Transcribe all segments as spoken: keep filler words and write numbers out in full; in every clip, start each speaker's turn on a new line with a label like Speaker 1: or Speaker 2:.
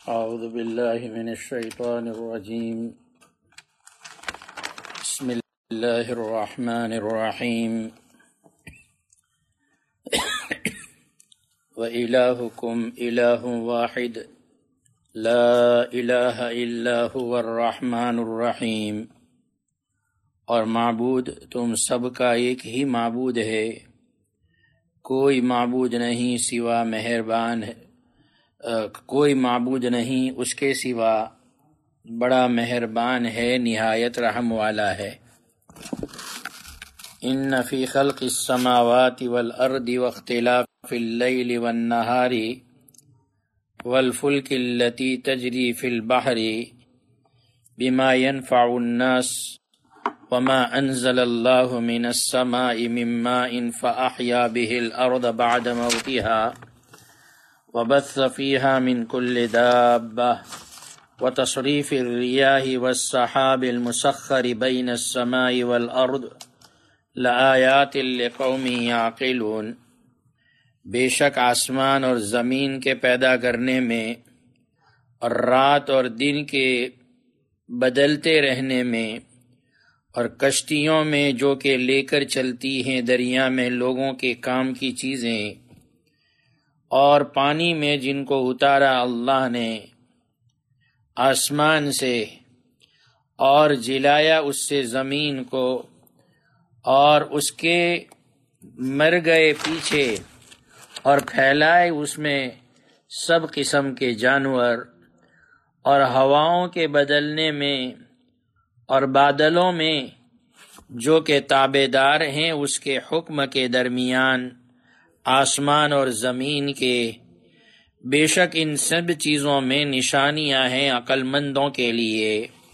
Speaker 1: اعوذ باللہ من الشیطان الرجیم بسم اللہ الرحمن الرحیم وإلہکم الہ واحد لا الہ الا هو الرحمن الرحیم، اور معبود تم سب کا ایک ہی معبود ہے، کوئی معبود نہیں سوا مہربان ہے کوئی معبود نہیں اس کے سوا، بڑا مہربان ہے نہایت رحم والا ہے۔ ان فی خلق السماوات والارض واختلاف اللیل والنہار والفلک التي تجری فی البحر بما ينفع الناس وما انزل اللہ من السماء من ماء فاحیا به الارض بعد موتها وبث فيها من كل دابة وتصريف الرياح والسحاب المسخر بين السماء والأرض لآيات لقوم يعقلون، بے شک آسمان اور زمین کے پیدا کرنے میں اور رات اور دن کے بدلتے رہنے میں اور کشتیوں میں جو کہ لے کر چلتی ہیں دریا میں لوگوں کے کام کی چیزیں، اور پانی میں جن کو اتارا اللہ نے آسمان سے اور جلایا اس سے زمین کو، اور اس کے مر گئے پیچھے اور پھیلائے اس میں سب قسم کے جانور، اور ہواؤں کے بدلنے میں اور بادلوں میں جو کہ تابع دار ہیں اس کے حکم کے درمیان آسمان اور زمین کے، بے شک ان سب چیزوں میں نشانیاں ہیں عقل مندوں کے لیے۔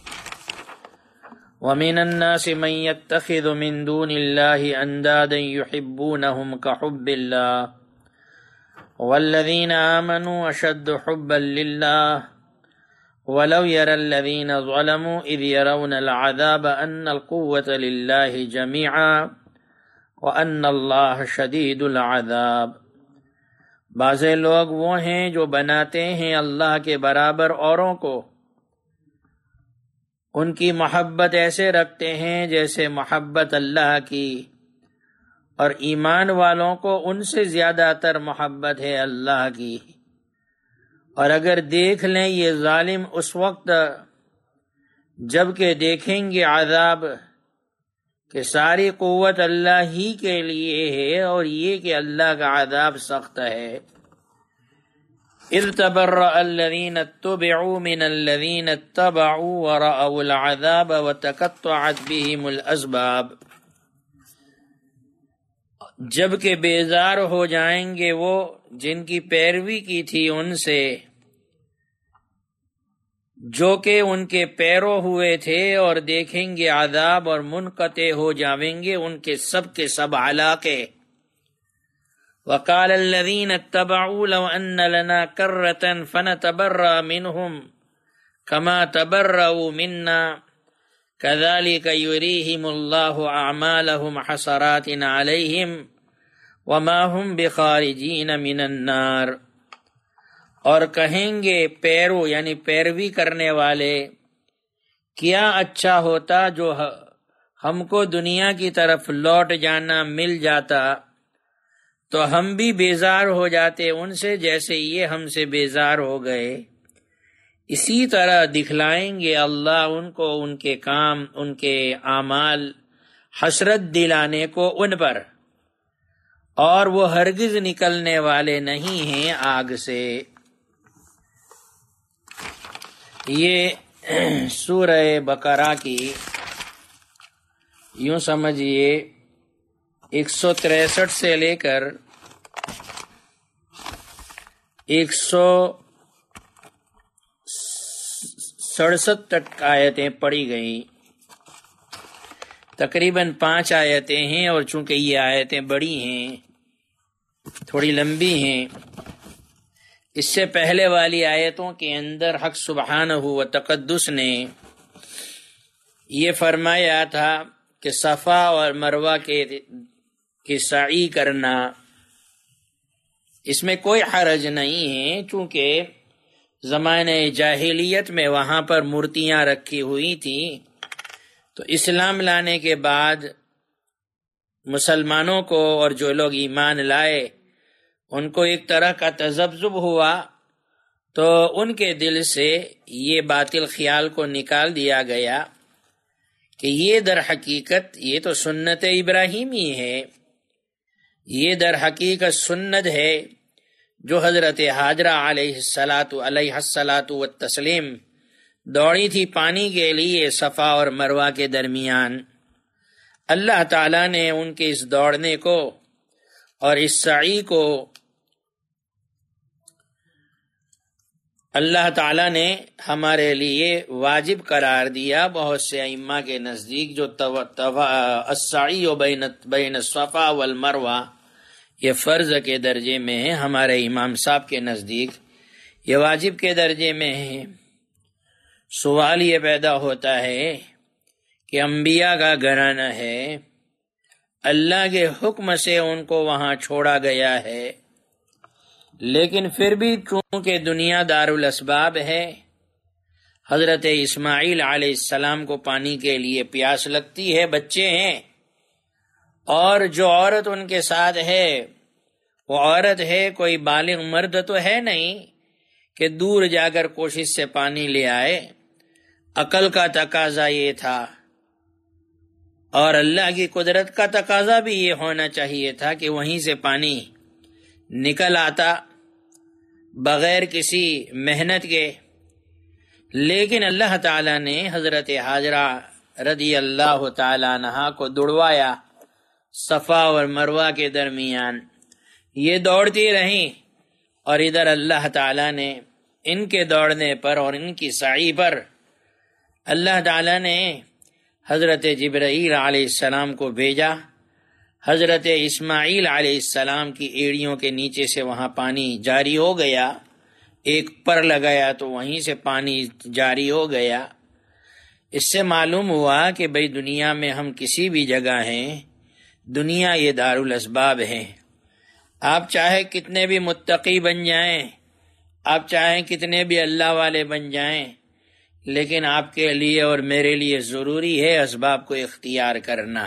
Speaker 1: وَمِنَ النَّاسِ مَن يَتَّخِذُ مِن دُونِ اللَّهِ أَندَادًا يُحِبُّونَهُمْ كَحُبِّ اللَّهِ وَالَّذِينَ آمَنُوا أَشَدُّ حُبًّا لِلَّهِ وَلَوْ يَرَى الَّذِينَ ظَلَمُوا إِذْ يَرَوْنَ الْعَذَابَ أَنَّ الْقُوَّةَ لِلَّهِ جَمِيعًا وَأَنَّ اللَّهَ شَدِيدُ الْعَذَابِ، بعض لوگ وہ ہیں جو بناتے ہیں اللہ کے برابر اوروں کو، ان کی محبت ایسے رکھتے ہیں جیسے محبت اللہ کی، اور ایمان والوں کو ان سے زیادہ تر محبت ہے اللہ کی۔ اور اگر دیکھ لیں یہ ظالم اس وقت جب کہ دیکھیں گے عذاب کہ ساری قوت اللہ ہی کے لیے ہے، اور یہ کہ اللہ کا عذاب سخت ہے۔ اذ تبرأ الذین اتبعوا من الذین اتبعوا ورأوا العذاب وتقطعت بهم الاسباب، جب کہ بیزار ہو جائیں گے وہ جن کی پیروی کی تھی ان سے، جو کہ ان کے پیرو ہوئے تھے، اور دیکھیں گے عذاب اور منقطع ہو جاویں گے ان کے سب کے سب علاقے۔ وقال الذين اتبعوا لو ان لنا كرة فنتبرأ منهم كما تبرأوا منا كذلك يريهم الله اعمالهم حسرات عليهم وما هم بخارجين من النار، اور کہیں گے پیرو یعنی پیروی کرنے والے، کیا اچھا ہوتا جو ہم کو دنیا کی طرف لوٹ جانا مل جاتا، تو ہم بھی بیزار ہو جاتے ان سے جیسے یہ ہم سے بیزار ہو گئے۔ اسی طرح دکھلائیں گے اللہ ان کو ان کے کام، ان کے اعمال، حسرت دلانے کو ان پر، اور وہ ہرگز نکلنے والے نہیں ہیں آگ سے۔ یہ سورہ بقرہ کی یوں سمجھیے ایک سو تریسٹھ سے لے کر ایک سو سڑسٹھ تک آیتیں پڑھی گئیں، تقریباً پانچ آیتیں ہیں، اور چونکہ یہ آیتیں بڑی ہیں تھوڑی لمبی ہیں، اس سے پہلے والی آیتوں کے اندر حق سبحانہ و تقدس نے یہ فرمایا تھا کہ صفا اور مروہ کے کی سعی کرنا اس میں کوئی حرج نہیں ہے، چونکہ زمانے جاہلیت میں وہاں پر مورتیاں رکھی ہوئی تھیں، تو اسلام لانے کے بعد مسلمانوں کو اور جو لوگ ایمان لائے ان کو ایک طرح کا تذبذب ہوا، تو ان کے دل سے یہ باطل خیال کو نکال دیا گیا کہ یہ در حقیقت یہ تو سنت ابراہیمی ہے، یہ در حقیقت سنت ہے جو حضرت حاجرہ علیہ الصلاۃ علیہ الصلاۃ والتسلیم دوڑی تھی پانی کے لیے صفا اور مروہ کے درمیان۔ اللہ تعالیٰ نے ان کے اس دوڑنے کو اور اس سعی کو اللہ تعالیٰ نے ہمارے لیے واجب قرار دیا۔ بہت سے ائمہ کے نزدیک جو السعی بین بین الصفا والمروہ یہ فرض کے درجے میں ہے، ہمارے امام صاحب کے نزدیک یہ واجب کے درجے میں ہے۔ سوال یہ پیدا ہوتا ہے کہ انبیاء کا گھرانہ ہے، اللہ کے حکم سے ان کو وہاں چھوڑا گیا ہے، لیکن پھر بھی چونکہ دنیا دار الاسباب ہے، حضرت اسماعیل علیہ السلام کو پانی کے لیے پیاس لگتی ہے، بچے ہیں، اور جو عورت ان کے ساتھ ہے وہ عورت ہے، کوئی بالغ مرد تو ہے نہیں کہ دور جا کر کوشش سے پانی لے آئے۔ عقل کا تقاضا یہ تھا اور اللہ کی قدرت کا تقاضا بھی یہ ہونا چاہیے تھا کہ وہیں سے پانی نکل آتا بغیر کسی محنت کے، لیکن اللہ تعالیٰ نے حضرت حاجرہ رضی اللہ تعالیٰ عنہا کو دوڑوایا صفا اور مروہ کے درمیان۔ یہ دوڑتی رہیں اور ادھر اللہ تعالیٰ نے ان کے دوڑنے پر اور ان کی سعی پر اللہ تعالیٰ نے حضرت جبرائیل علیہ السلام کو بھیجا۔ حضرت اسماعیل علیہ السلام کی ایڑیوں کے نیچے سے وہاں پانی جاری ہو گیا، ایک پر لگایا تو وہیں سے پانی جاری ہو گیا۔ اس سے معلوم ہوا کہ بھئی دنیا میں ہم کسی بھی جگہ ہیں، دنیا یہ دار الاسباب ہے۔ آپ چاہے کتنے بھی متقی بن جائیں، آپ چاہیں کتنے بھی اللہ والے بن جائیں، لیکن آپ کے لیے اور میرے لیے ضروری ہے اسباب کو اختیار کرنا۔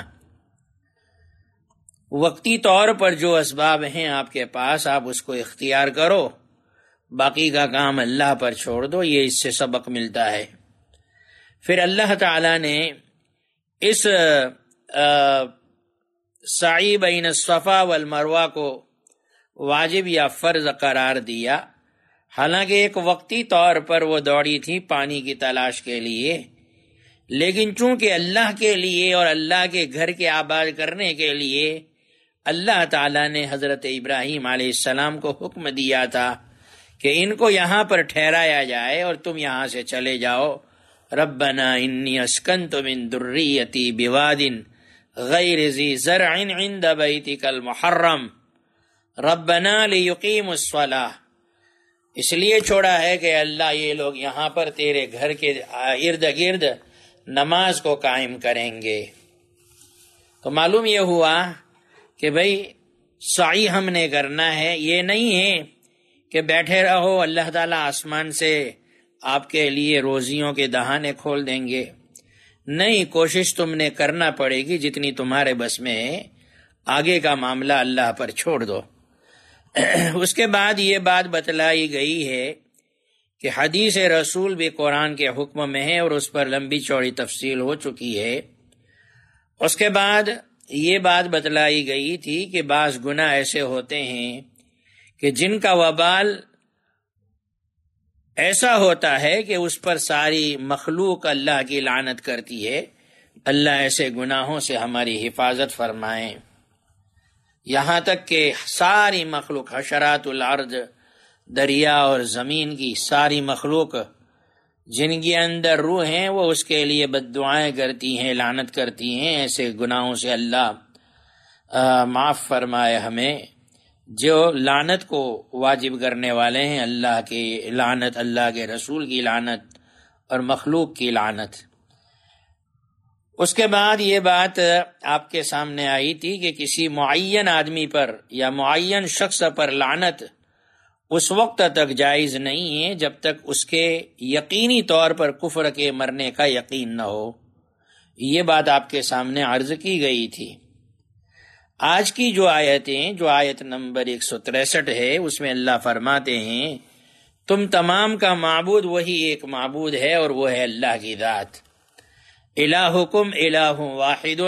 Speaker 1: وقتی طور پر جو اسباب ہیں آپ کے پاس آپ اس کو اختیار کرو، باقی کا کام اللہ پر چھوڑ دو، یہ اس سے سبق ملتا ہے۔ پھر اللہ تعالیٰ نے اس سعی بین الصفا والمروہ کو واجب یا فرض قرار دیا، حالانکہ ایک وقتی طور پر وہ دوڑی تھی پانی کی تلاش کے لیے، لیکن چونکہ اللہ کے لیے اور اللہ کے گھر کے آباد کرنے کے لیے اللہ تعالیٰ نے حضرت ابراہیم علیہ السلام کو حکم دیا تھا کہ ان کو یہاں پر ٹھہرایا جائے اور تم یہاں سے چلے جاؤ۔ ربنا انی اسکنت من ذریتی بواد غیر ذی زرع عند بیتک المحرم ربنا لیقیموا الصلاۃ، اس لیے چھوڑا ہے کہ اللہ یہ لوگ یہاں پر تیرے گھر کے ارد گرد نماز کو قائم کریں گے۔ تو معلوم یہ ہوا کہ بھئی سعی ہم نے کرنا ہے، یہ نہیں ہے کہ بیٹھے رہو اللہ تعالیٰ آسمان سے آپ کے لیے روزیوں کے دہانے کھول دیں گے، نہیں، کوشش تم نے کرنا پڑے گی جتنی تمہارے بس میں ہے، آگے کا معاملہ اللہ پر چھوڑ دو۔ اس کے بعد یہ بات بتلائی گئی ہے کہ حدیث رسول بھی قرآن کے حکم میں ہے اور اس پر لمبی چوڑی تفصیل ہو چکی ہے۔ اس کے بعد یہ بات بتلائی گئی تھی کہ بعض گناہ ایسے ہوتے ہیں کہ جن کا وبال ایسا ہوتا ہے کہ اس پر ساری مخلوق اللہ کی لعنت کرتی ہے۔ اللہ ایسے گناہوں سے ہماری حفاظت فرمائے، یہاں تک کہ ساری مخلوق، حشرات الارض، دریا اور زمین کی ساری مخلوق جن کے اندر روح ہیں وہ اس کے لیے بد دعائیں کرتی ہیں، لعنت کرتی ہیں۔ ایسے گناہوں سے اللہ معاف فرمائے ہمیں۔ جو لعنت کو واجب کرنے والے ہیں، اللہ کی لعنت، اللہ کے رسول کی لعنت اور مخلوق کی لعنت۔ اس کے بعد یہ بات آپ کے سامنے آئی تھی کہ کسی معین آدمی پر یا معین شخص پر لعنت اس وقت تک جائز نہیں ہے جب تک اس کے یقینی طور پر کفر کے مرنے کا یقین نہ ہو۔ یہ بات آپ کے سامنے عرض کی گئی تھی۔ آج کی جو آیتیں، جو آیت نمبر ایک سو تریسٹھ ہے، اس میں اللہ فرماتے ہیں تم تمام کا معبود وہی ایک معبود ہے اور وہ ہے اللہ کی ذات۔ الہکم الہ واحد،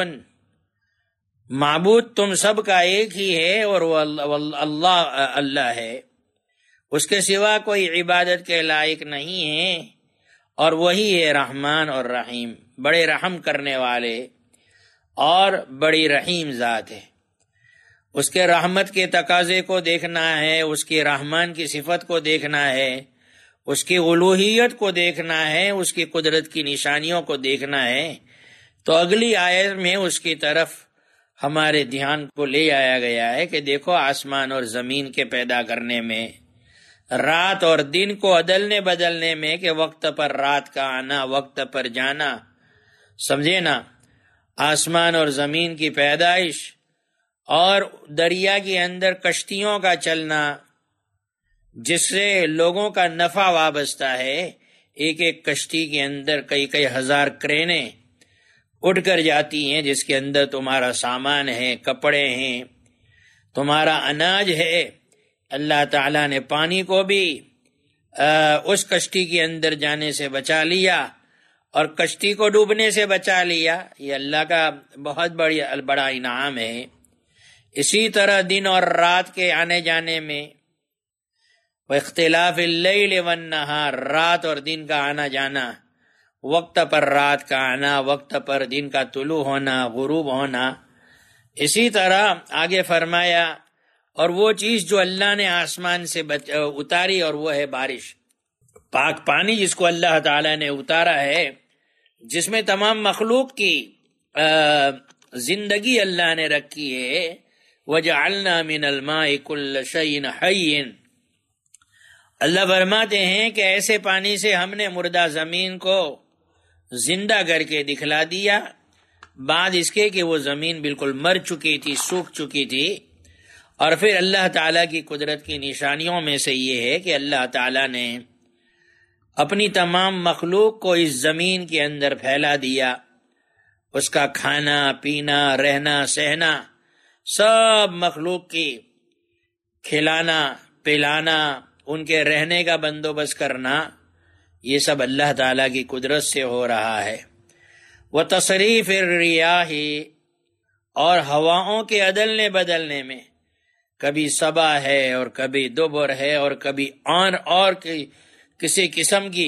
Speaker 1: معبود تم سب کا ایک ہی ہے اور وہ اللہ اللہ ہے، اس کے سوا کوئی عبادت کے لائق نہیں ہے، اور وہی ہے رحمان اور رحیم، بڑے رحم کرنے والے اور بڑی رحیم ذات ہے۔ اس کے رحمت کے تقاضے کو دیکھنا ہے، اس کی رحمان کی صفت کو دیکھنا ہے، اس کی الوہیت کو دیکھنا ہے، اس کی قدرت کی نشانیوں کو دیکھنا ہے، تو اگلی آیت میں اس کی طرف ہمارے دھیان کو لے آیا گیا ہے کہ دیکھو آسمان اور زمین کے پیدا کرنے میں، رات اور دن کو عدلنے بدلنے میں، کہ وقت پر رات کا آنا، وقت پر جانا، سمجھے نا، آسمان اور زمین کی پیدائش اور دریا کے اندر کشتیوں کا چلنا جس سے لوگوں کا نفع وابستہ ہے، ایک ایک کشتی کے اندر کئی کئی ہزار کرینے اٹھ کر جاتی ہیں جس کے اندر تمہارا سامان ہے، کپڑے ہیں، تمہارا اناج ہے۔ اللہ تعالیٰ نے پانی کو بھی اس کشتی کے اندر جانے سے بچا لیا اور کشتی کو ڈوبنے سے بچا لیا۔ یہ اللہ کا بہت بڑی بڑا انعام ہے۔ اسی طرح دن اور رات کے آنے جانے میں، اختلاف اللیل والنہار، رات اور دن کا آنا جانا، وقت پر رات کا آنا، وقت پر دن کا طلوع ہونا، غروب ہونا۔ اسی طرح آگے فرمایا اور وہ چیز جو اللہ نے آسمان سے اتاری اور وہ ہے بارش، پاک پانی جس کو اللہ تعالی نے اتارا ہے، جس میں تمام مخلوق کی زندگی اللہ نے رکھی ہے۔ وَجَعَلْنَا مِنَ الْمَاءِ كُلَّ شَيْءٍ حَيٍّ، اللہ فرماتے ہیں کہ ایسے پانی سے ہم نے مردہ زمین کو زندہ کر کے دکھلا دیا، بعد اس کے کہ وہ زمین بالکل مر چکی تھی، سوکھ چکی تھی۔ اور پھر اللہ تعالیٰ کی قدرت کی نشانیوں میں سے یہ ہے کہ اللہ تعالیٰ نے اپنی تمام مخلوق کو اس زمین کے اندر پھیلا دیا، اس کا کھانا پینا رہنا سہنا، سب مخلوق کی کھلانا پلانا، ان کے رہنے کا بندوبست کرنا، یہ سب اللہ تعالیٰ کی قدرت سے ہو رہا ہے۔ وَتَصْرِيفِ الرِّيَاحِ، اور ہواؤں کے عدلنے بدلنے میں، کبھی صبا ہے اور کبھی دوبر ہے اور کبھی آن اور کسی قسم کی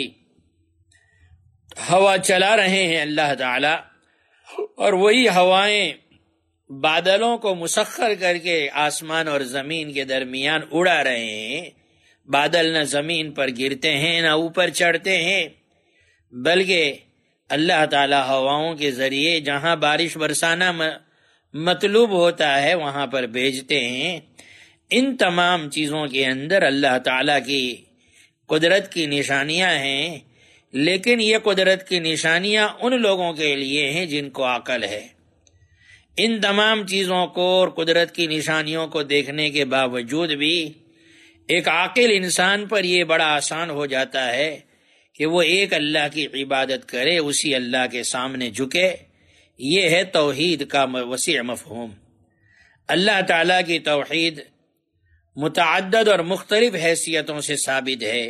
Speaker 1: ہوا چلا رہے ہیں اللہ تعالی، اور وہی ہوائیں بادلوں کو مسخر کر کے آسمان اور زمین کے درمیان اڑا رہے ہیں۔ بادل نہ زمین پر گرتے ہیں نہ اوپر چڑھتے ہیں، بلکہ اللہ تعالی ہواؤں کے ذریعے جہاں بارش برسانا مطلوب ہوتا ہے وہاں پر بھیجتے ہیں۔ ان تمام چیزوں کے اندر اللہ تعالی کی قدرت کی نشانیاں ہیں، لیکن یہ قدرت کی نشانیاں ان لوگوں کے لیے ہیں جن کو عقل ہے۔ ان تمام چیزوں کو اور قدرت کی نشانیوں کو دیکھنے کے باوجود بھی ایک عاقل انسان پر یہ بڑا آسان ہو جاتا ہے کہ وہ ایک اللہ کی عبادت کرے، اسی اللہ کے سامنے جھکے۔ یہ ہے توحید کا وسیع مفہوم۔ اللہ تعالیٰ کی توحید متعدد اور مختلف حیثیتوں سے ثابت ہے۔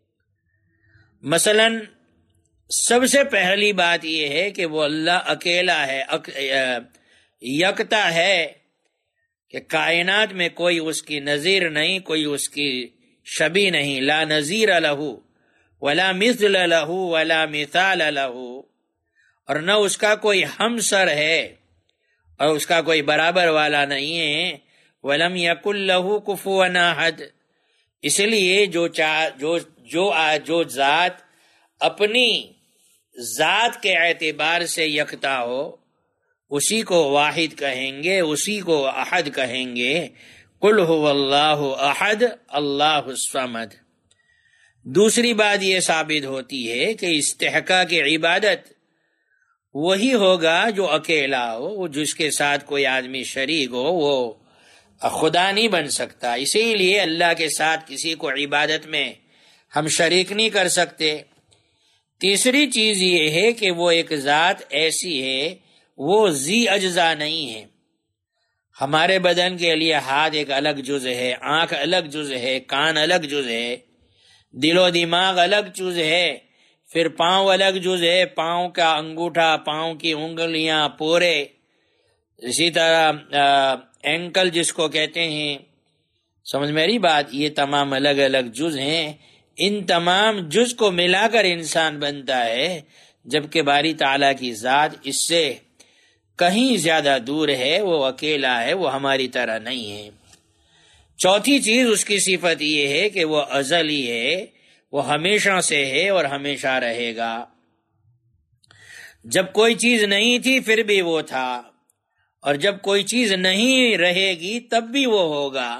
Speaker 1: مثلا سب سے پہلی بات یہ ہے کہ وہ اللہ اکیلا ہے، یکتا ہے، کہ کائنات میں کوئی اس کی نظیر نہیں، کوئی اس کی شبیہ نہیں۔ لا نظیر لہ ولا مثل لہ ولا مثال لہ، اور نہ اس کا کوئی ہمسر ہے اور اس کا کوئی برابر والا نہیں ہے۔ ولم یکن لہ کفوا احد، اس لیے جو چاہ جو جو جو ذات اپنی ذات کے اعتبار سے یکتا ہو اسی کو واحد کہیں گے، اسی کو احد کہیں گے۔ قل هو اللہ احد اللہ الصمد۔ دوسری بات یہ ثابت ہوتی ہے کہ استحقاق عبادت وہی ہوگا جو اکیلا ہو، جس کے ساتھ کوئی آدمی شریک ہو وہ خدا نہیں بن سکتا، اسی لیے اللہ کے ساتھ کسی کو عبادت میں ہم شریک نہیں کر سکتے۔ تیسری چیز یہ ہے کہ وہ ایک ذات ایسی ہے، وہ ذی اجزا نہیں ہے۔ ہمارے بدن کے لیے ہاتھ ایک الگ جز ہے، آنکھ الگ جز ہے، کان الگ جز ہے، دل و دماغ الگ جز ہے، پھر پاؤں الگ جز ہے، پاؤں کا انگوٹھا، پاؤں کی انگلیاں پورے، اسی طرح اینکل جس کو کہتے ہیں، سمجھ میری بات، یہ تمام الگ الگ جز ہیں۔ ان تمام جز کو ملا کر انسان بنتا ہے، جبکہ باری تعالیٰ کی ذات اس سے کہیں زیادہ دور ہے، وہ اکیلا ہے، وہ ہماری طرح نہیں ہے۔ چوتھی چیز اس کی صفت یہ ہے کہ وہ ازلی ہے، وہ ہمیشہ سے ہے اور ہمیشہ رہے گا۔ جب کوئی چیز نہیں تھی پھر بھی وہ تھا، اور جب کوئی چیز نہیں رہے گی تب بھی وہ ہوگا۔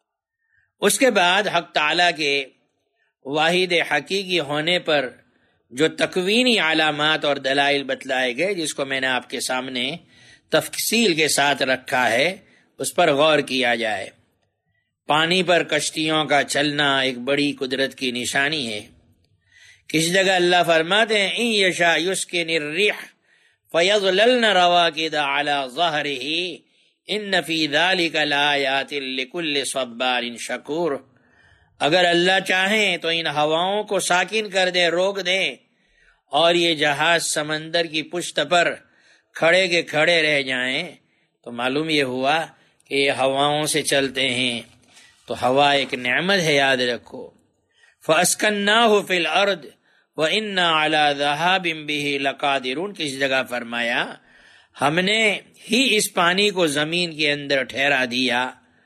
Speaker 1: اس کے بعد حق تعالیٰ کے واحد حقیقی ہونے پر جو تکوینی علامات اور دلائل بتلائے گئے، جس کو میں نے آپ کے سامنے تفصیل کے ساتھ رکھا ہے، اس پر غور کیا جائے۔ پانی پر کشتیوں کا چلنا ایک بڑی قدرت کی نشانی ہے۔ کسی جگہ اللہ فرماتے ہیں ان یشاء یسکن الريح فیظللن رواکد علی ظہرہ ان فی ذلک لآیات لکل صبار شکور۔ اگر اللہ چاہیں تو ان ہواؤں کو ساکن کر دے، روک دیں، اور یہ جہاز سمندر کی پشت پر کھڑے کے کھڑے رہ جائیں، تو معلوم یہ ہوا کہ یہ ہواؤں سے چلتے ہیں، تو ہوا ایک نعمت ہے، یاد رکھو۔ فَأَسْكَنَّاهُ فِي الْأَرْضِ وَإِنَّا عَلَى ذَهَابٍ بِهِ لَقَادِرُونَ۔ کسی جگہ فرمایا ہم نے ہی اس پانی کو زمین کے اندر ٹھہرا دیا،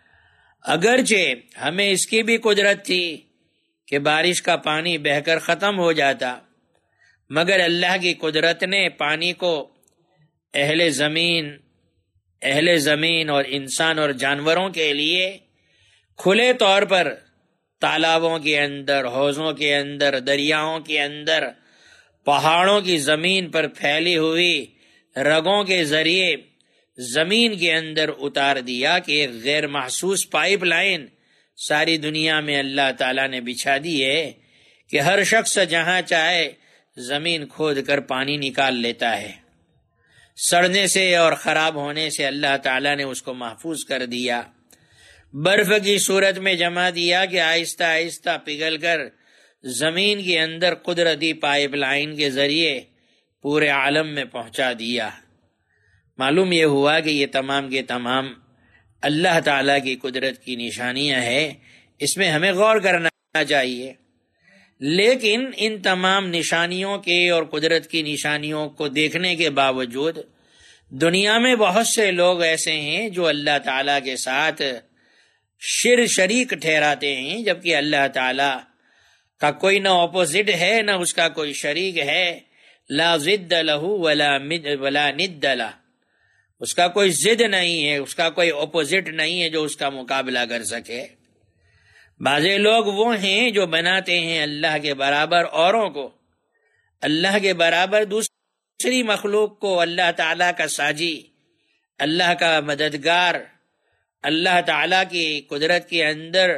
Speaker 1: اگرچہ ہمیں اس کی بھی قدرت تھی کہ بارش کا پانی بہہ کر ختم ہو جاتا، مگر اللہ کی قدرت نے پانی کو اہل زمین اہل زمین اور انسان اور جانوروں کے لیے کھلے طور پر تالابوں کے اندر، حوضوں کے اندر، دریاؤں کے اندر، پہاڑوں کی زمین پر پھیلی ہوئی رگوں کے ذریعے زمین کے اندر اتار دیا کہ ایک غیر محسوس پائپ لائن ساری دنیا میں اللہ تعالیٰ نے بچھا دی ہے کہ ہر شخص جہاں چاہے زمین کھود کر پانی نکال لیتا ہے۔ سڑنے سے اور خراب ہونے سے اللہ تعالیٰ نے اس کو محفوظ کر دیا، برف کی صورت میں جما دیا کہ آہستہ آہستہ پگھل کر زمین کے اندر قدرتی پائپ لائن کے ذریعے پورے عالم میں پہنچا دیا۔ معلوم یہ ہوا کہ یہ تمام کے تمام اللہ تعالیٰ کی قدرت کی نشانیاں ہیں، اس میں ہمیں غور کرنا چاہیے۔ لیکن ان تمام نشانیوں کے اور قدرت کی نشانیوں کو دیکھنے کے باوجود دنیا میں بہت سے لوگ ایسے ہیں جو اللہ تعالیٰ کے ساتھ شر شریک ٹھہراتے ہیں، جبکہ اللہ تعالیٰ کا کوئی نہ اپوزٹ ہے نہ اس کا کوئی شریک ہے۔ لا ضد لہ ولا مد ولا ند لہ، اس کا کوئی ضد نہیں ہے، اس کا کوئی اپوزٹ نہیں ہے جو اس کا مقابلہ کر سکے۔ بعضے لوگ وہ ہیں جو بناتے ہیں اللہ کے برابر اوروں کو، اللہ کے برابر دوسری مخلوق کو اللہ تعالیٰ کا ساجی، اللہ کا مددگار، اللہ تعالیٰ کی قدرت کے اندر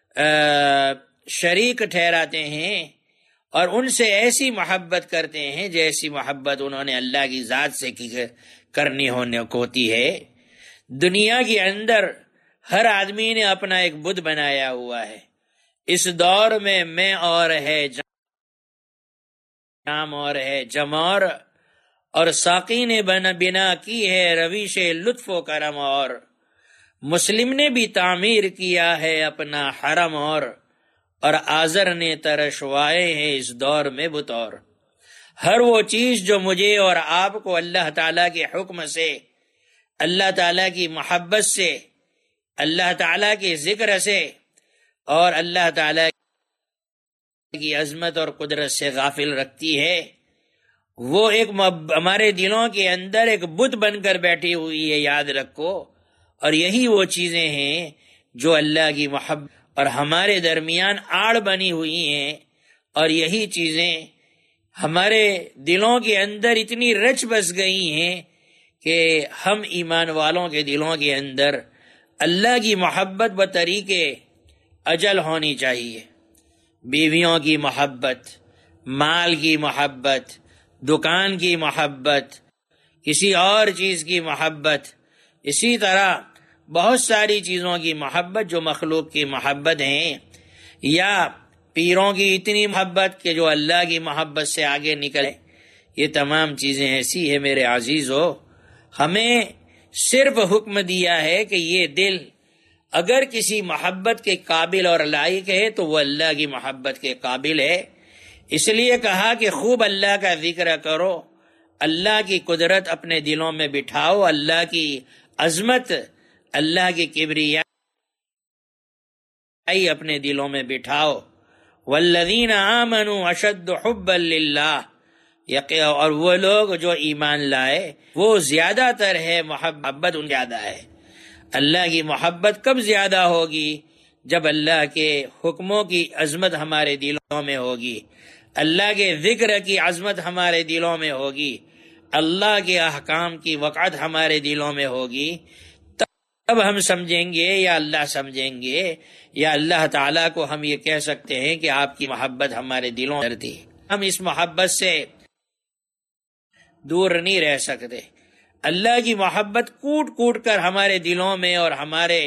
Speaker 1: شریک ٹھہراتے ہیں، اور ان سے ایسی محبت کرتے ہیں جیسی محبت انہوں نے اللہ کی ذات سے کرنی ہونے ہوتی ہے۔ دنیا کے اندر ہر آدمی نے اپنا ایک بت بنایا ہوا ہے۔ اس دور میں میں اور ہے جام اور ہے جمور، اور ساقی نے بنا کی ہے رویش لطف و کرم، اور مسلم نے بھی تعمیر کیا ہے اپنا حرم، اور اور آزر نے ترشوائے ہیں اس دور میں بطور۔ ہر وہ چیز جو مجھے اور آپ کو اللہ تعالیٰ کے حکم سے، اللہ تعالیٰ کی محبت سے، اللہ تعالیٰ کے ذکر سے اور اللہ تعالیٰ کی عظمت اور قدرت سے غافل رکھتی ہے، وہ ایک ہمارے دلوں کے اندر ایک بت بن کر بیٹھی ہوئی ہے، یاد رکھو۔ اور یہی وہ چیزیں ہیں جو اللہ کی محبت اور ہمارے درمیان آڑ بنی ہوئی ہیں، اور یہی چیزیں ہمارے دلوں کے اندر اتنی رچ بس گئی ہیں کہ ہم ایمان والوں کے دلوں کے اندر اللہ کی محبت بطریقے اجل ہونی چاہیے، بیویوں کی محبت، مال کی محبت، دکان کی محبت، کسی اور چیز کی محبت، اسی طرح بہت ساری چیزوں کی محبت جو مخلوق کی محبت ہیں، یا پیروں کی اتنی محبت کہ جو اللہ کی محبت سے آگے نکلے. یہ تمام چیزیں ایسی ہیں میرے عزیزو، ہمیں صرف حکم دیا ہے کہ یہ دل اگر کسی محبت کے قابل اور لائق ہے تو وہ اللہ کی محبت کے قابل ہے. اس لیے کہا کہ خوب اللہ کا ذکر کرو، اللہ کی قدرت اپنے دلوں میں بٹھاؤ، اللہ کی عظمت، اللہ کی کبریائی اپنے دلوں میں بٹھاؤ. والذین آمنوا اشد حبا للہ، اور وہ لوگ جو ایمان لائے وہ زیادہ تر ہے، محبت ان زیادہ ہے. اللہ کی محبت کب زیادہ ہوگی؟ جب اللہ کے حکموں کی عظمت ہمارے دلوں میں ہوگی، اللہ کے ذکر کی عظمت ہمارے دلوں میں ہوگی، اللہ کے احکام کی وقعت ہمارے دلوں میں ہوگی. تب ہم سمجھیں گے یا اللہ سمجھیں گے یا اللہ تعالیٰ کو ہم یہ کہہ سکتے ہیں کہ آپ کی محبت ہمارے دلوں میں تھی. ہم اس محبت سے دور نہیں رہ سکتے. اللہ کی محبت کوٹ کوٹ کر ہمارے دلوں میں اور ہمارے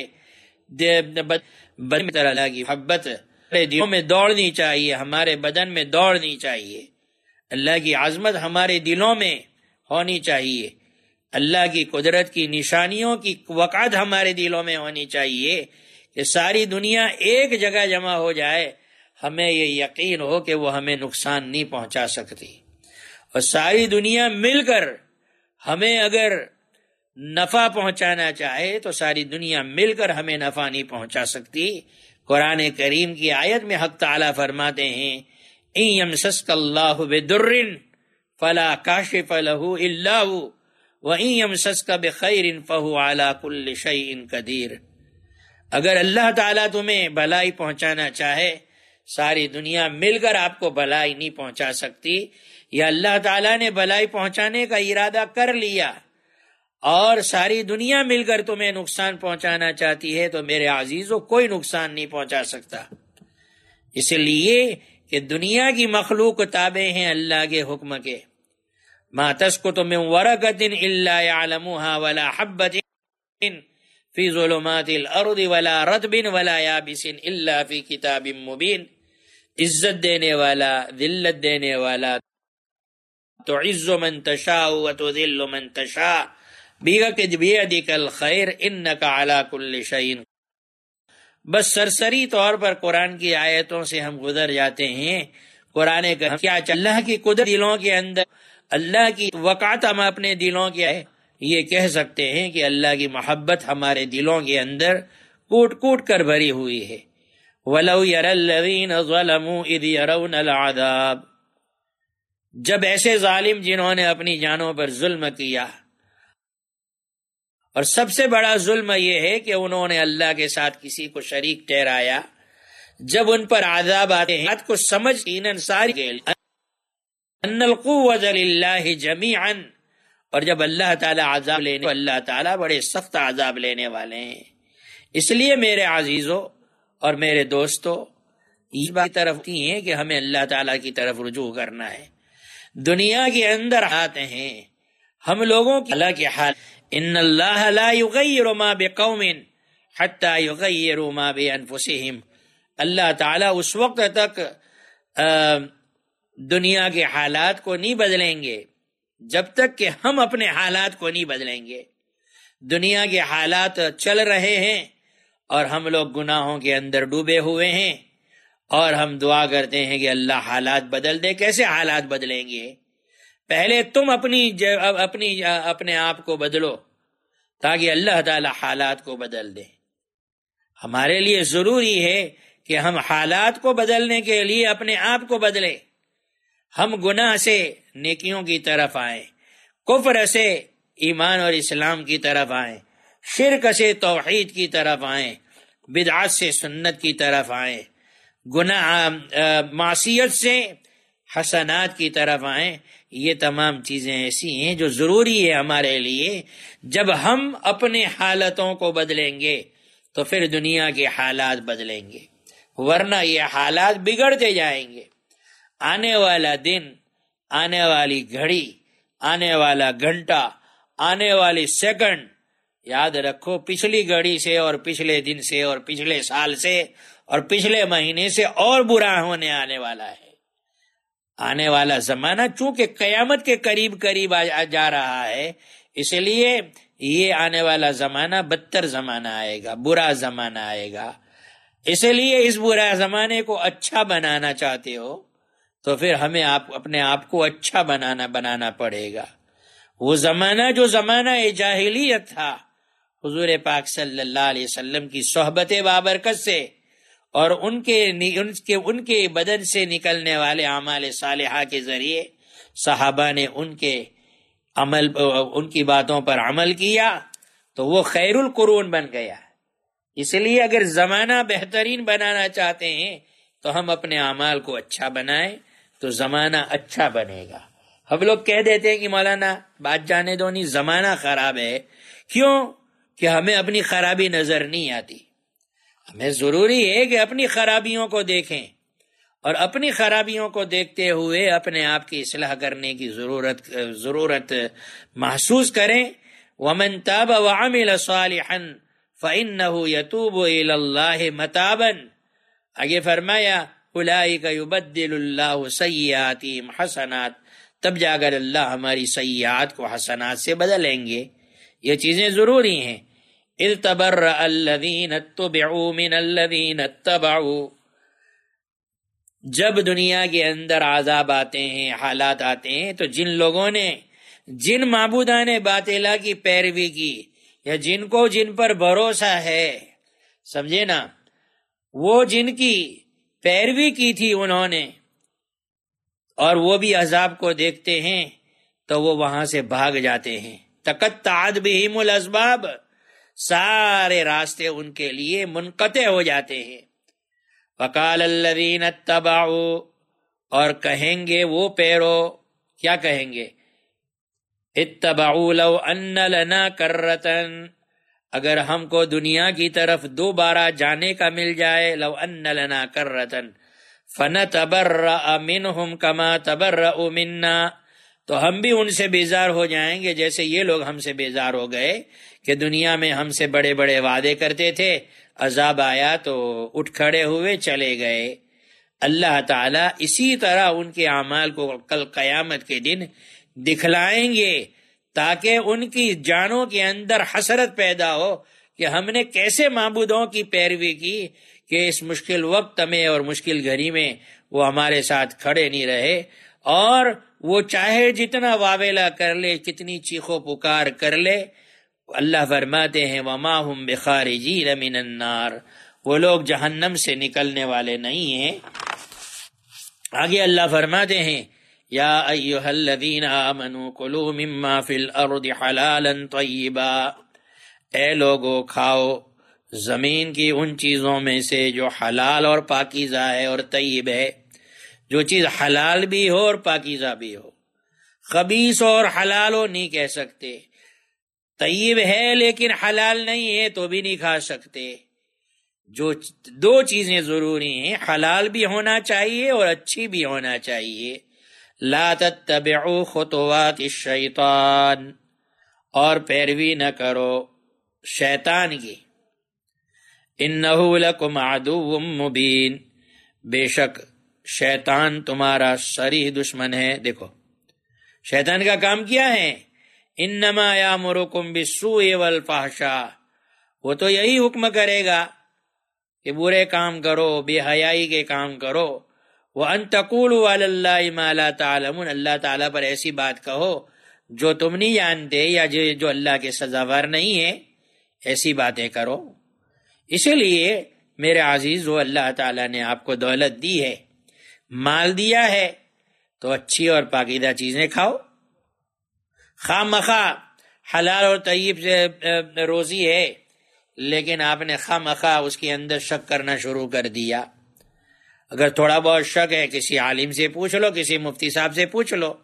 Speaker 1: بدن میں، اللہ کی محبت ہمارے دلوں میں دوڑنی چاہیے، ہمارے بدن میں دوڑنی چاہیے. اللہ کی عظمت ہمارے دلوں میں ہونی چاہیے، اللہ کی قدرت کی نشانیوں کی وقعت ہمارے دلوں میں ہونی چاہیے کہ ساری دنیا ایک جگہ جمع ہو جائے، ہمیں یہ یقین ہو کہ وہ ہمیں نقصان نہیں پہنچا سکتی، اور ساری دنیا مل کر ہمیں اگر نفع پہنچانا چاہے تو ساری دنیا مل کر ہمیں نفع نہیں پہنچا سکتی. قرآن کریم کی آیت میں حق تعالیٰ فرماتے ہیں ان یمسسک اللہ بضر فلا کاشف له الا هو وان یمسسک بخیر فهو علی کل شیء قدیر. اگر اللہ تعالیٰ تمہیں بھلائی پہنچانا چاہے، ساری دنیا مل کر آپ کو بھلائی نہیں پہنچا سکتی. یا اللہ تعالیٰ نے بھلائی پہنچانے کا ارادہ کر لیا اور ساری دنیا مل کر تمہیں نقصان پہنچانا چاہتی ہے تو میرے عزیزوں کوئی نقصان نہیں پہنچا سکتا. اس لیے کہ دنیا کی مخلوق تابع ہیں اللہ کے حکم کے. ما تسقط من ورقۃ الا يعلمها ولا حبۃ فی ظلمات الارض ولا رطب ولا یابس الا فی کتاب مبین. عزت دینے والا، ذلت دینے والا، تعز من تشاء وتذل من تشاء بیدک الخیر انک علی کل شیء. بس سرسری طور پر قرآن کی آیتوں سے ہم گزر جاتے ہیں. قرآن کا کیا اللہ کی قدرت دلوں کے اندر، اللہ کی وقعت ہم اپنے دلوں کے ہے، یہ کہہ سکتے ہیں کہ اللہ کی محبت ہمارے دلوں کے اندر کوٹ کوٹ کر بھری ہوئی ہے. وَلَوْ يَرَى الَّذِينَ ظَلَمُوا إِذْ يَرَوْنَ الْعَذَابَ، جب ایسے ظالم جنہوں نے اپنی جانوں پر ظلم کیا، اور سب سے بڑا ظلم یہ ہے کہ انہوں نے اللہ کے ساتھ کسی کو شریک ٹھہرایا، جب ان پر عذاب آتے ہیں بات کو سمجھ یقیناً ساری کے ان القوۃ للہ جمیعا، اور جب اللہ تعالیٰ عذاب لینے، اللہ تعالیٰ بڑے سخت عذاب لینے والے ہیں. اس لیے میرے عزیزو اور میرے دوستو، یہ بات طرف ہیں کہ ہمیں اللہ تعالیٰ کی طرف رجوع کرنا ہے. دنیا کے اندر آتے ہیں ہم لوگوں کی اللہ کے حال، ان اللہ لا یغیر ما بقوم حتی یغیروا ما بانفسہم. اللہ تعالیٰ اس وقت تک دنیا کے حالات کو نہیں بدلیں گے جب تک کہ ہم اپنے حالات کو نہیں بدلیں گے. دنیا کے حالات چل رہے ہیں اور ہم لوگ گناہوں کے اندر ڈوبے ہوئے ہیں، اور ہم دعا کرتے ہیں کہ اللہ حالات بدل دے. کیسے حالات بدلیں گے؟ پہلے تم اپنی اپنی اپنے آپ کو بدلو تاکہ اللہ تعالی حالات کو بدل دے. ہمارے لیے ضروری ہے کہ ہم حالات کو بدلنے کے لیے اپنے آپ کو بدلیں. ہم گناہ سے نیکیوں کی طرف آئیں، کفر سے ایمان اور اسلام کی طرف آئیں، شرک سے توحید کی طرف آئیں، بدعات سے سنت کی طرف آئیں، گناہ معصیت سے حسنات کی طرف آئیں. یہ تمام چیزیں ایسی ہیں جو ضروری ہے ہمارے لیے. جب ہم اپنے حالتوں کو بدلیں گے تو پھر دنیا کے حالات بدلیں گے، ورنہ یہ حالات بگڑتے جائیں گے۔ آنے والا دن، آنے والی گھڑی، آنے والا گھنٹہ، آنے والی سیکنڈ، یاد رکھو پچھلی گھڑی سے اور پچھلے دن سے اور پچھلے سال سے اور پچھلے مہینے سے اور برا ہونے آنے والا ہے۔ آنے والا زمانہ چونکہ قیامت کے قریب قریب جا رہا ہے، اس لیے یہ آنے والا زمانہ بدتر زمانہ آئے گا، برا زمانہ آئے گا۔ اس لیے اس برا زمانے کو اچھا بنانا چاہتے ہو تو پھر ہمیں آپ اپنے آپ کو اچھا بنانا بنانا پڑے گا۔ وہ زمانہ جو زمانہ جاہلیت تھا، حضور پاک صلی اللہ علیہ وسلم کی صحبت بابرکت سے اور ان کے ان کے ان کے بدن سے نکلنے والے اعمال صالحہ کے ذریعے صحابہ نے ان کے عمل ان کی باتوں پر عمل کیا تو وہ خیر القرون بن گیا۔ اس لیے اگر زمانہ بہترین بنانا چاہتے ہیں تو ہم اپنے اعمال کو اچھا بنائیں تو زمانہ اچھا بنے گا۔ ہم لوگ کہہ دیتے ہیں کہ مولانا بات جانے دو نہیں، زمانہ خراب ہے، کیوں کہ ہمیں اپنی خرابی نظر نہیں آتی۔ ہمیں ضروری ہے کہ اپنی خرابیوں کو دیکھیں اور اپنی خرابیوں کو دیکھتے ہوئے اپنے آپ کی اصلاح کرنے کی ضرورت ضرورت محسوس کریں۔ وَمَن تَابَ وَعَمِلَ صَالِحًا فَإِنَّهُ يَتُوبُ إِلَى اللَّهِ مَتَابًا۔ آگے فرمایا أُولَئِكَ يُبَدِّلُ اللَّهُ سَيِّئَاتِهِمْ حَسَنَاتٍ، تب جا کر اللہ ہماری سیئات کو حسنات سے بدلیں گے۔ یہ چیزیں ضروری ہیں۔ اِذْ تَبَرَّأَ الَّذِينَ اتُّبِعُوا مِنَ الَّذِينَ اتَّبَعُوا، جب دنیا کے اندر عذاب آتے ہیں، حالات آتے ہیں، تو جن لوگوں نے جن معبودان باطلہ کی پیروی کی یا جن کو جن پر بھروسہ ہے، سمجھے نا، وہ جن کی پیروی کی تھی انہوں نے، اور وہ بھی عذاب کو دیکھتے ہیں تو وہ وہاں سے بھاگ جاتے ہیں۔ تقطعت بہم الاسباب، سارے راستے ان کے لیے منقطع ہو جاتے ہیں۔ وقال الذین اتبعوا، اور کہیں گے وہ پیرو، کیا کہیں گے؟ اتبعوا لو ان لنا کرتن، اگر ہم کو دنیا کی طرف دوبارہ جانے کا مل جائے، لو ان لنا کرتن فنتبرأ منہم کما تبرأوا منا، تو ہم بھی ان سے بیزار ہو جائیں گے جیسے یہ لوگ ہم سے بیزار ہو گئے کہ دنیا میں ہم سے بڑے بڑے وعدے کرتے تھے، عذاب آیا تو اٹھ کھڑے ہوئے چلے گئے۔ اللہ تعالیٰ اسی طرح ان کے اعمال کو کل قیامت کے دن دکھلائیں گے تاکہ ان کی جانوں کے اندر حسرت پیدا ہو کہ ہم نے کیسے معبودوں کی پیروی کی کہ اس مشکل وقت میں اور مشکل گھڑی میں وہ ہمارے ساتھ کھڑے نہیں رہے، اور وہ چاہے جتنا واویلا کر لے، کتنی چیخو پکار کر لے، اللہ فرماتے ہیں وَمَا هُمْ بِخَارِجِينَ مِنَ النَّارِ، وہ لوگ جہنم سے نکلنے والے نہیں ہیں۔ آگے اللہ فرماتے ہیں یا ایھا الذین آمنوا کلوا مما فی الارض حلالا طیبا، اے لوگو کھاؤ زمین کی ان چیزوں میں سے جو حلال اور پاکیزہ ہے اور طیب ہے، جو چیز حلال بھی ہو اور پاکیزہ بھی ہو، خبیث اور حلال ہو نہیں کہہ سکتے، طیب ہے لیکن حلال نہیں ہے تو بھی نہیں کھا سکتے۔ جو دو چیزیں ضروری ہیں، حلال بھی ہونا چاہیے اور اچھی بھی ہونا چاہیے۔ لا تتبعوا خطوات الشیطان، اور پیروی نہ کرو شیطان کی، انہ لکم عدو مبین، بے شک شیطان تمہارا صریح دشمن ہے۔ دیکھو شیطان کا کام کیا ہے، انما یامرکم بالسوء والفحشاء، وہ تو یہی حکم کرے گا کہ برے کام کرو، بے حیائی کے کام کرو، وَأَن تَقُولُوا عَلَى اللَّهِ مَا لَا تَعْلَمُونَ، اللہ تعالیٰ پر ایسی بات کہو جو تم نہیں جانتے یا جو اللہ کے سزاوار نہیں ہے، ایسی باتیں کرو۔ اسی لیے میرے عزیز، وہ اللہ تعالیٰ نے آپ کو دولت دی ہے، مال دیا ہے، تو اچھی اور پاکیزہ چیزیں کھاؤ۔ خواہ مخواہ حلال اور طیب سے روزی ہے لیکن آپ نے خواہ مخواہ اس کے اندر شک کرنا شروع کر دیا۔ اگر تھوڑا بہت شک ہے کسی عالم سے پوچھ لو، کسی مفتی صاحب سے پوچھ لو۔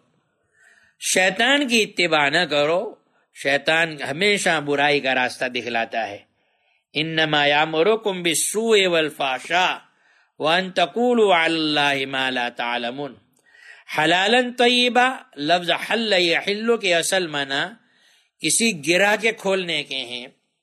Speaker 1: شیطان کی اتباع نہ کرو، شیطان ہمیشہ برائی کا راستہ دکھلاتا ہے، انما یامرکم بالسوء والفحشاء وان تقولوا علی اللہ ما لا تعلمون۔ حلالا طیبہ، لفظ حل یحل کے اصل معنی کسی گرہ کے کھولنے کے ہیں۔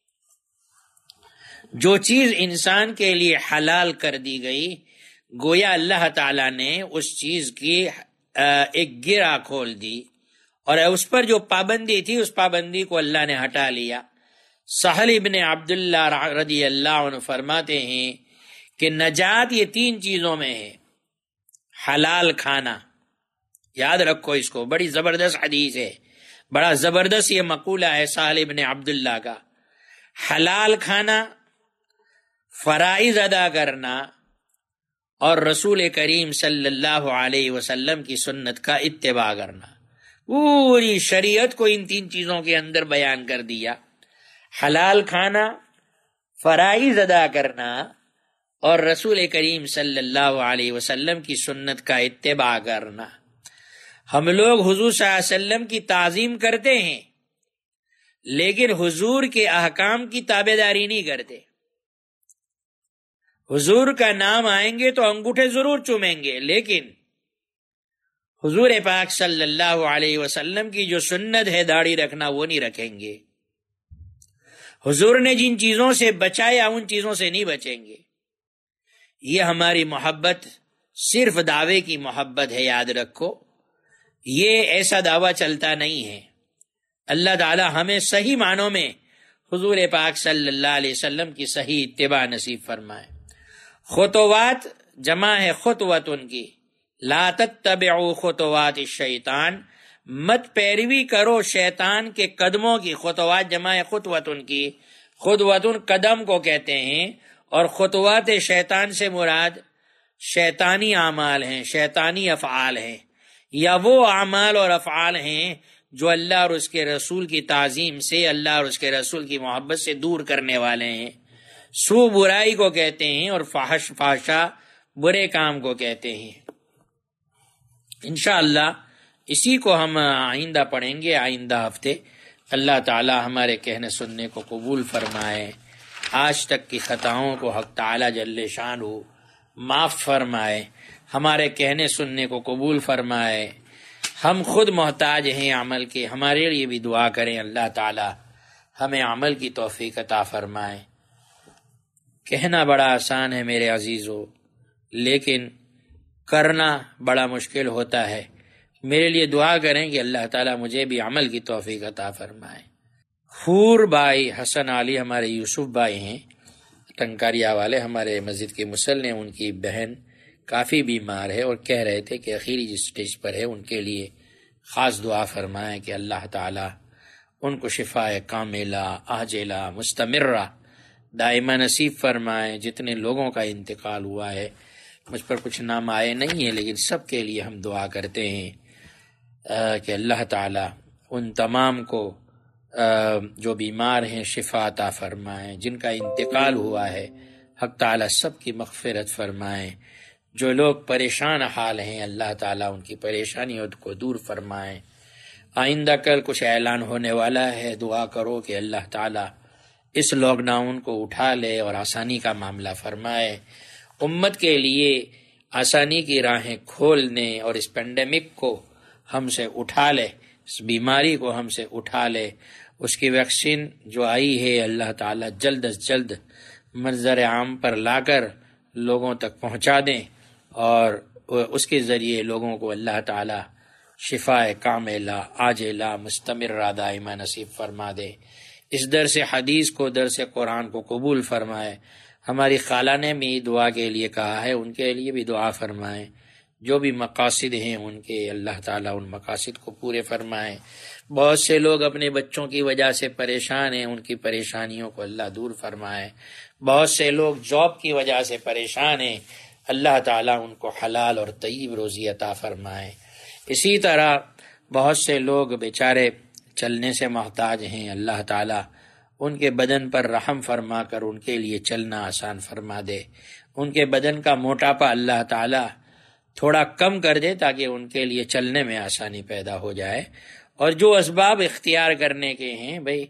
Speaker 1: جو چیز انسان کے لیے حلال کر دی گئی، گویا اللہ تعالیٰ نے اس چیز کی ایک گرہ کھول دی، اور اس پر جو پابندی تھی اس پابندی کو اللہ نے ہٹا لیا۔ سہل ابن عبداللہ رضی اللہ عنہ فرماتے ہیں کہ نجات یہ تین چیزوں میں ہے۔ حلال کھانا، یاد رکھو اس کو، بڑی زبردست حدیث ہے، بڑا زبردست یہ مقولہ ہے سہل ابن عبداللہ کا۔ حلال کھانا، فرائض ادا کرنا، اور رسول کریم صلی اللہ علیہ وسلم کی سنت کا اتباع کرنا۔ پوری شریعت کو ان تین چیزوں کے اندر بیان کر دیا۔ حلال کھانا، فرائض ادا کرنا، اور رسول کریم صلی اللہ علیہ وسلم کی سنت کا اتباع کرنا۔ ہم لوگ حضور صلی اللہ علیہ وسلم کی تعظیم کرتے ہیں، لیکن حضور کے احکام کی تابعداری نہیں کرتے۔ حضور کا نام آئیں گے تو انگوٹھے ضرور چومیں گے، لیکن حضور پاک صلی اللہ علیہ وسلم کی جو سنت ہے داڑھی رکھنا، وہ نہیں رکھیں گے۔ حضور نے جن چیزوں سے بچایا ان چیزوں سے نہیں بچیں گے۔ یہ ہماری محبت صرف دعوے کی محبت ہے، یاد رکھو، یہ ایسا دعویٰ چلتا نہیں ہے۔ اللہ تعالی ہمیں صحیح معنوں میں حضور پاک صلی اللہ علیہ وسلم کی صحیح اتباع نصیب فرمائے۔ خطوات جمع ہے خطوت ان کی، لا تتبعوا خطوات الشیطان، مت پیروی کرو شیطان کے قدموں کی۔ خطوات جمع ہے خطوت ان کی، خطوت قدم کو کہتے ہیں، اور خطوات شیطان سے مراد شیطانی اعمال ہیں، شیطانی افعال ہیں، یا وہ اعمال اور افعال ہیں جو اللہ اور اس کے رسول کی تعظیم سے، اللہ اور اس کے رسول کی محبت سے دور کرنے والے ہیں۔ سو برائی کو کہتے ہیں، اور فحش فحشا برے کام کو کہتے ہیں۔ انشاءاللہ اسی کو ہم آئندہ پڑھیں گے، آئندہ ہفتے۔ اللہ تعالی ہمارے کہنے سننے کو قبول فرمائے، آج تک کی خطاؤں کو حق تعالی جل شانہ معاف فرمائے، ہمارے کہنے سننے کو قبول فرمائے۔ ہم خود محتاج ہیں عمل کے، ہمارے لیے بھی دعا کریں، اللہ تعالی ہمیں عمل کی توفیق عطا فرمائے۔ کہنا بڑا آسان ہے میرے عزیزو، لیکن کرنا بڑا مشکل ہوتا ہے۔ میرے لیے دعا کریں کہ اللہ تعالیٰ مجھے بھی عمل کی توفیق عطا فرمائے۔ خور بھائی حسن علی ہمارے یوسف بھائی ہیں، ٹنکاریا والے، ہمارے مسجد کے مصلی، ان کی بہن کافی بیمار ہے اور کہہ رہے تھے کہ اخیری جس سٹیج پر ہے ان کے لیے خاص دعا فرمائیں کہ اللہ تعالیٰ ان کو شفاء کاملہ عاجلہ مستمرہ دائمہ نصیب فرمائیں۔ جتنے لوگوں کا انتقال ہوا ہے، مجھ پر کچھ نام آئے نہیں ہیں، لیکن سب کے لیے ہم دعا کرتے ہیں کہ اللہ تعالیٰ ان تمام کو جو بیمار ہیں شفا عطا فرمائیں، جن کا انتقال ہوا ہے حق تعالیٰ سب کی مغفرت فرمائیں، جو لوگ پریشان حال ہیں اللہ تعالیٰ ان کی پریشانیوں کو دور فرمائیں۔ آئندہ کل کچھ اعلان ہونے والا ہے، دعا کرو کہ اللہ تعالیٰ اس لاک ڈاؤن کو اٹھا لے اور آسانی کا معاملہ فرمائے، امت کے لیے آسانی کی راہیں کھولنے، اور اس پینڈیمک کو ہم سے اٹھا لے، اس بیماری کو ہم سے اٹھا لے۔ اس کی ویکسین جو آئی ہے اللہ تعالیٰ جلد از جلد منظر عام پر لا کر لوگوں تک پہنچا دیں، اور اس کے ذریعے لوگوں کو اللہ تعالیٰ شفاء کاملہ عاجلہ مستمرہ دائمہ نصیب فرما دے۔ اس درس حدیث کو، درس قرآن کو قبول فرمائے۔ ہماری خالہ نے بھی دعا کے لیے کہا ہے، ان کے لیے بھی دعا فرمائیں۔ جو بھی مقاصد ہیں ان کے، اللہ تعالیٰ ان مقاصد کو پورے فرمائیں۔ بہت سے لوگ اپنے بچوں کی وجہ سے پریشان ہیں، ان کی پریشانیوں کو اللہ دور فرمائے۔ بہت سے لوگ جاب کی وجہ سے پریشان ہیں، اللہ تعالیٰ ان کو حلال اور طیب روزی عطا فرمائے۔ اسی طرح بہت سے لوگ بیچارے چلنے سے محتاج ہیں، اللہ تعالیٰ ان کے بدن پر رحم فرما کر ان کے لیے چلنا آسان فرما دے۔ ان کے بدن کا موٹاپا اللہ تعالیٰ تھوڑا کم کر دے تاکہ ان کے لیے چلنے میں آسانی پیدا ہو جائے، اور جو اسباب اختیار کرنے کے ہیں بھئی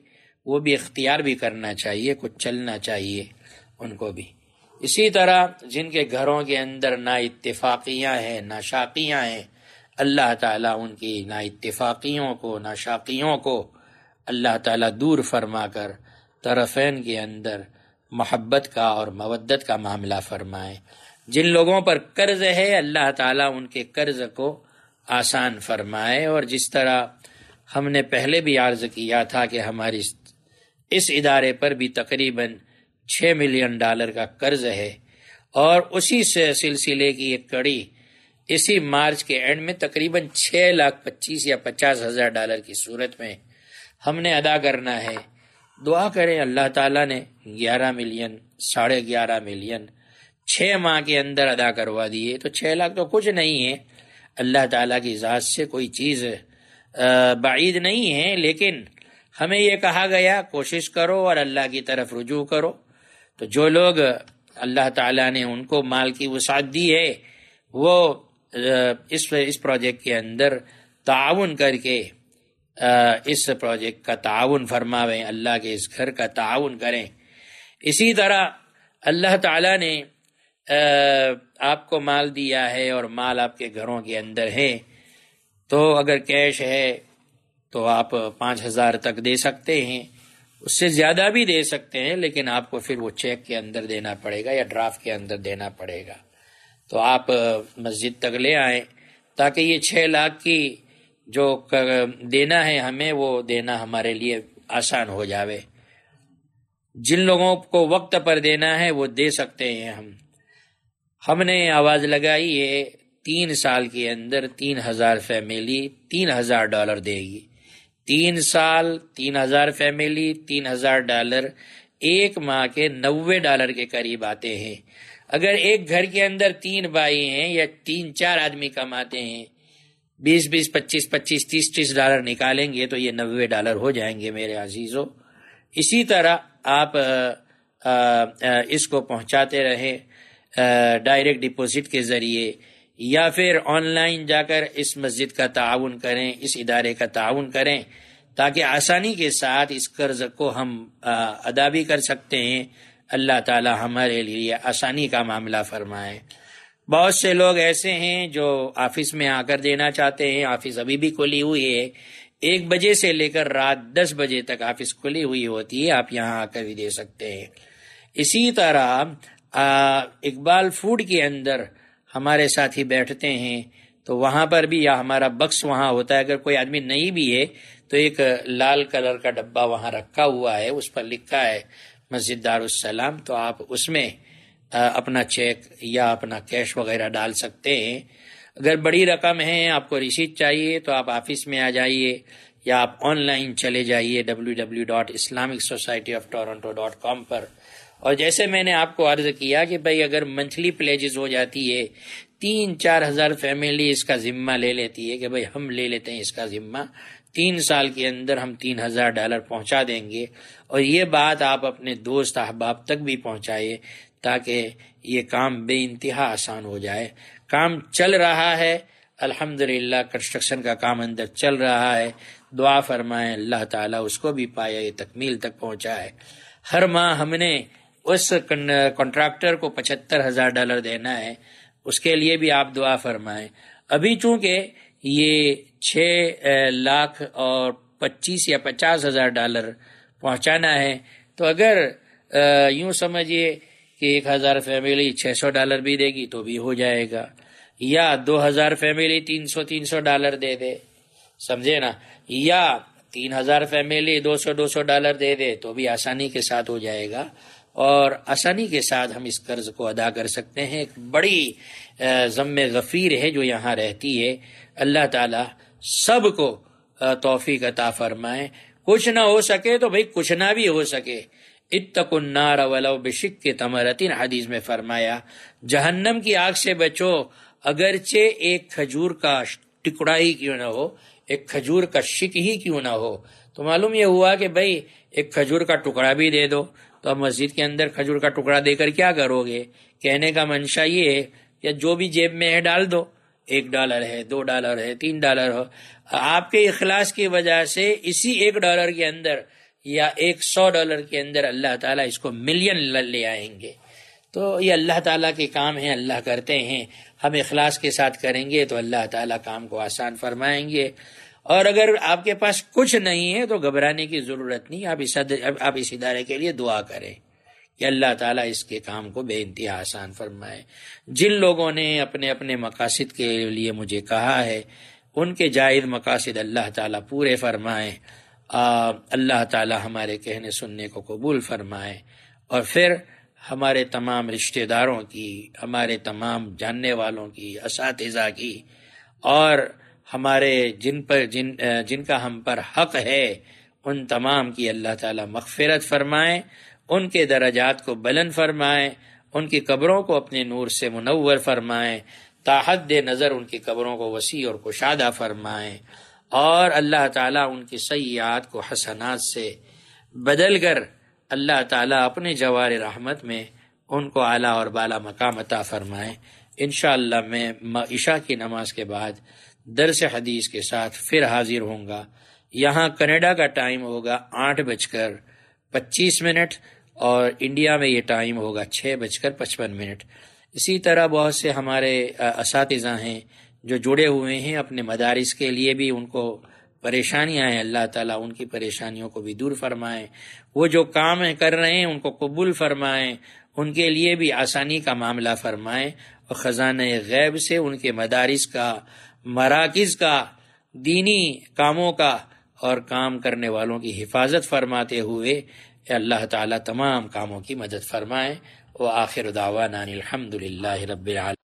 Speaker 1: وہ بھی اختیار بھی کرنا چاہیے، کچھ چلنا چاہیے ان کو بھی۔ اسی طرح جن کے گھروں کے اندر نا اتفاقیاں ہیں، نا شاقیاں ہیں، اللہ تعالیٰ ان کی نا اتفاقیوں کو، نا شاقیوں کو اللہ تعالیٰ دور فرما کر طرفین کے اندر محبت کا اور مودت کا معاملہ فرمائے۔ جن لوگوں پر قرض ہے اللہ تعالیٰ ان کے قرض کو آسان فرمائے، اور جس طرح ہم نے پہلے بھی عرض کیا تھا کہ ہماری اس ادارے پر بھی تقریباً چھ ملین ڈالر کا قرض ہے، اور اسی سے سلسلے کی ایک کڑی اسی مارچ کے اینڈ میں تقریباً چھ لاکھ پچیس یا پچاس ہزار ڈالر کی صورت میں ہم نے ادا کرنا ہے۔ دعا کریں اللہ تعالیٰ نے گیارہ ملین ساڑھے گیارہ ملین چھ ماہ کے اندر ادا کروا دیے، تو چھ لاکھ تو کچھ نہیں ہے، اللہ تعالیٰ کی ذات سے کوئی چیز بعید نہیں ہے، لیکن ہمیں یہ کہا گیا کوشش کرو اور اللہ کی طرف رجوع کرو۔ تو جو لوگ اللہ تعالیٰ نے ان کو مال کی وسعت دی ہے وہ اس اس پروجیکٹ کے اندر تعاون کر کے اس پروجیکٹ کا تعاون فرماویں، اللہ کے اس گھر کا تعاون کریں۔ اسی طرح اللہ تعالیٰ نے آپ کو مال دیا ہے اور مال آپ کے گھروں کے اندر ہے، تو اگر کیش ہے تو آپ پانچ ہزار تک دے سکتے ہیں، اس سے زیادہ بھی دے سکتے ہیں، لیکن آپ کو پھر وہ چیک کے اندر دینا پڑے گا یا ڈرافٹ کے اندر دینا پڑے گا۔ تو آپ مسجد تک لے آئیں تاکہ یہ چھ لاکھ کی جو دینا ہے ہمیں وہ دینا ہمارے لیے آسان ہو جاوے۔ جن لوگوں کو وقت پر دینا ہے وہ دے سکتے ہیں۔ ہم ہم نے آواز لگائی ہے تین سال کے اندر تین ہزار فیملی تین ہزار ڈالر دے گی۔ تین سال تین ہزار فیملی تین ہزار ڈالر ایک ماہ کے نوے ڈالر کے قریب آتے ہیں۔ اگر ایک گھر کے اندر تین بھائی ہیں یا تین چار آدمی کماتے ہیں، بیس بیس پچیس پچیس تیس تیس ڈالر نکالیں گے تو یہ نوے ڈالر ہو جائیں گے میرے عزیزو۔ اسی طرح آپ آ, آ, اس کو پہنچاتے رہیں ڈائریکٹ ڈپوزٹ کے ذریعے، یا پھر آن لائن جا کر اس مسجد کا تعاون کریں، اس ادارے کا تعاون کریں، تاکہ آسانی کے ساتھ اس قرض کو ہم ادا بھی کر سکتے ہیں۔ اللہ تعالی ہمارے لیے آسانی کا معاملہ فرمائے۔ بہت سے لوگ ایسے ہیں جو آفس میں آ کر دینا چاہتے ہیں، آفس ابھی بھی کھلی ہوئی ہے، ایک بجے سے لے کر رات دس بجے تک آفس کھلی ہوئی ہوتی ہے، آپ یہاں آ کر بھی دے سکتے ہیں۔ اسی طرح اقبال فوڈ کے اندر ہمارے ساتھی بیٹھتے ہیں تو وہاں پر بھی یا ہمارا بکس وہاں ہوتا ہے، اگر کوئی آدمی نہیں بھی ہے تو ایک لال کلر کا ڈبہ وہاں رکھا ہوا ہے، اس پر لکھا ہے مسجد دارالسلام، تو آپ اس میں اپنا چیک یا اپنا کیش وغیرہ ڈال سکتے ہیں۔ اگر بڑی رقم ہے، آپ کو رسید چاہیے تو آپ آفس میں آ جائیے یا آپ آن لائن چلے جائیے W W dot Islamic society of Toronto dot com پر۔ اور جیسے میں نے آپ کو عرض کیا کہ بھائی اگر منتھلی پلیجز ہو جاتی ہے، تین چار ہزار فیملی اس کا ذمہ لے لیتی ہے کہ بھائی ہم لے لیتے ہیں اس کا ذمہ، تین سال کے اندر ہم تین ہزار ڈالر پہنچا دیں گے۔ اور یہ بات آپ اپنے دوست احباب تک بھی پہنچائے تاکہ یہ کام بے انتہا آسان ہو جائے۔ کام چل رہا ہے الحمدللہ، کنسٹرکشن کا کام اندر چل رہا ہے، دعا فرمائیں اللہ تعالیٰ اس کو بھی پایا یہ تکمیل تک پہنچائے۔ ہر ماہ ہم نے اس کنٹریکٹر کو پچہتر ہزار ڈالر دینا ہے، اس کے لیے بھی آپ دعا فرمائیں۔ ابھی چونکہ یہ چھ لاکھ اور پچیس یا پچاس ہزار ڈالر پہنچانا ہے، تو اگر یوں سمجھیے کہ ایک ہزار فیملی چھ سو ڈالر بھی دے گی تو بھی ہو جائے گا، یا دو ہزار فیملی تین سو تین سو ڈالر دے دے، سمجھے نا، یا تین ہزار فیملی دو سو دو سو ڈالر دے دے تو بھی آسانی کے ساتھ ہو جائے گا، اور آسانی کے ساتھ ہم اس قرض کو ادا کر سکتے ہیں۔ ایک بڑی ذم غفیر ہے جو یہاں رہتی ہے، اللہ تعالی سب کو توفیق عطا فرمائے۔ کچھ نہ ہو سکے تو بھئی کچھ نہ بھی ہو سکے، اتقوا النار ولو بشق تمرۃ، حدیث میں فرمایا جہنم کی آگ سے بچو اگرچہ ایک کھجور کا ٹکڑا ہی کیوں نہ ہو، ایک کھجور کا شک ہی کیوں نہ ہو۔ تو معلوم یہ ہوا کہ بھئی ایک کھجور کا ٹکڑا بھی دے دو، تو اب مسجد کے اندر کھجور کا ٹکڑا دے کر کیا کرو گے؟ کہنے کا منشا یہ ہے کہ جو بھی جیب میں ہے ڈال دو، ایک ڈالر ہے، دو ڈالر ہے، تین ڈالر ہو، آپ کے اخلاص کی وجہ سے اسی ایک ڈالر کے اندر یا ایک سو ڈالر کے اندر اللہ تعالیٰ اس کو ملین لے آئیں گے. تو یہ اللہ تعالیٰ کے کام ہیں، اللہ کرتے ہیں. ہم اخلاص کے ساتھ کریں گے تو اللہ تعالیٰ کام کو آسان فرمائیں گے. اور اگر آپ کے پاس کچھ نہیں ہے تو گھبرانے کی ضرورت نہیں. آپ اس آپ اس ادارے کے لیے دعا کریں کہ اللہ تعالیٰ اس کے کام کو بے انتہا آسان فرمائے. جن لوگوں نے اپنے اپنے مقاصد کے لیے مجھے کہا ہے ان کے جائز مقاصد اللہ تعالیٰ پورے فرمائے. اللہ تعالیٰ ہمارے کہنے سننے کو قبول فرمائے. اور پھر ہمارے تمام رشتہ داروں کی، ہمارے تمام جاننے والوں کی، اساتذہ کی، اور ہمارے جن پر جن جن کا ہم پر حق ہے ان تمام کی اللہ تعالیٰ مغفرت فرمائے، ان کے درجات کو بلند فرمائے، ان کی قبروں کو اپنے نور سے منور فرمائے، تا حد نظر ان کی قبروں کو وسیع اور کشادہ فرمائے، اور اللہ تعالیٰ ان کی سیئات کو حسنات سے بدل کر اللہ تعالیٰ اپنے جوار رحمت میں ان کو اعلیٰ اور بالا مقام عطا فرمائے. انشاءاللہ میں عشاء کی نماز کے بعد درس حدیث کے ساتھ پھر حاضر ہوں گا. یہاں کینیڈا کا ٹائم ہوگا آٹھ بج کر پچیس منٹ اور انڈیا میں یہ ٹائم ہوگا چھ بج کر پچپن منٹ. اسی طرح بہت سے ہمارے اساتذہ ہیں جو جڑے ہوئے ہیں اپنے مدارس کے لیے بھی، ان کو پریشانیاں ہیں، اللہ تعالیٰ ان کی پریشانیوں کو بھی دور فرمائیں. وہ جو کام کر رہے ہیں ان کو قبول فرمائیں، ان کے لیے بھی آسانی کا معاملہ فرمائیں، اور خزانہ غیب سے ان کے مدارس کا، مراکز کا، دینی کاموں کا اور کام کرنے والوں کی حفاظت فرماتے ہوئے اللہ تعالیٰ تمام کاموں کی مدد فرمائے. وآخر دعوانا الحمد للہ رب العالمین.